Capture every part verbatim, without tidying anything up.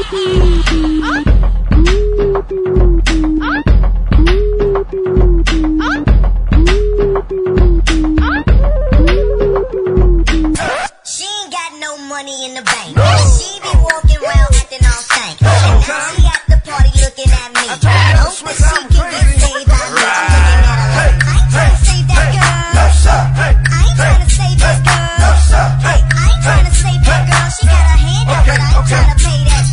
Money in the bank. She be walking around acting all stank. And now she at the party looking at me. Hope that she can get saved by me. Looking at her like, I ain't trying to save that girl. No, sir. I ain't trying to save that girl. No, sir. Hey, I ain't trying to save that girl. She got her hand up, but I ain't trying to pay that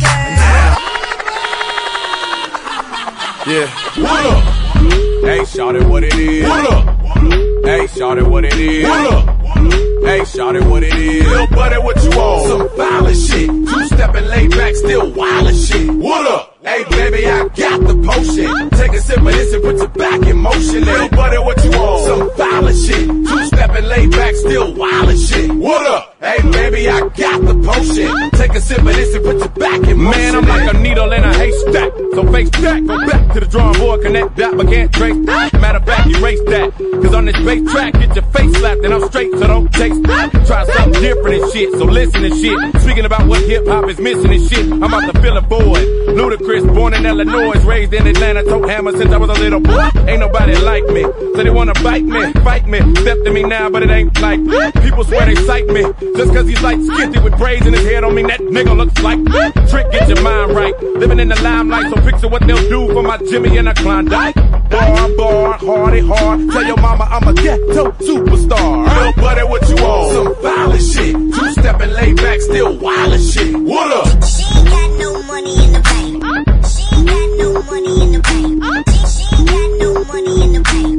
girl. Yeah. What up? Hey, shawty, what it is? What up? Hey, shawty, what it is? What up? Hey, shawty, what it is? Little buddy, what you on? Some violent shit. Two-stepping, laid back, still wild as shit. What up? Hey, baby, I got the potion. Take a sip of this and put your back in motion. Little buddy, what you on? Some violent shit. Two-stepping, laid back, still wild as shit. What up? Hey, baby, I got the potion. Take a sip of this and put your back in motion. Man, I'm like a needle in a haystack. So face that, go back to the drawing board, connect that, but can't trace that. Matter of fact, erase that. Cause on this bass track, get your face slapped and I'm straight, so don't taste that. Try something different and shit, so listen and shit. Speaking about what hip-hop is missing and shit, I'm about to fill a void. Ludacris, born in Illinois, raised in Atlanta, tote hammer since I was a little boy. Ain't nobody like me, so they wanna bite me, fight me. Step to me now, but it ain't like people swear they sight me. Just cause he's like skitty with braids in his head don't mean that nigga looks like trick. Get your mind right, living in the limelight, so picture what they'll do for my Jimmy and a Klondike. Bar, bar, hardy, hard. Tell your mama I'm a ghetto superstar. Little buddy, what you on? Some violent shit. Two-stepping, laid back, still wild as shit. What up? She ain't got no money in the bank. She ain't got no money in the bank. She, she ain't got no money in the bank.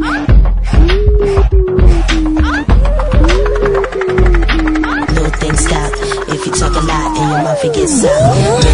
Little things stop if you talk a lot and your mouth gets soft.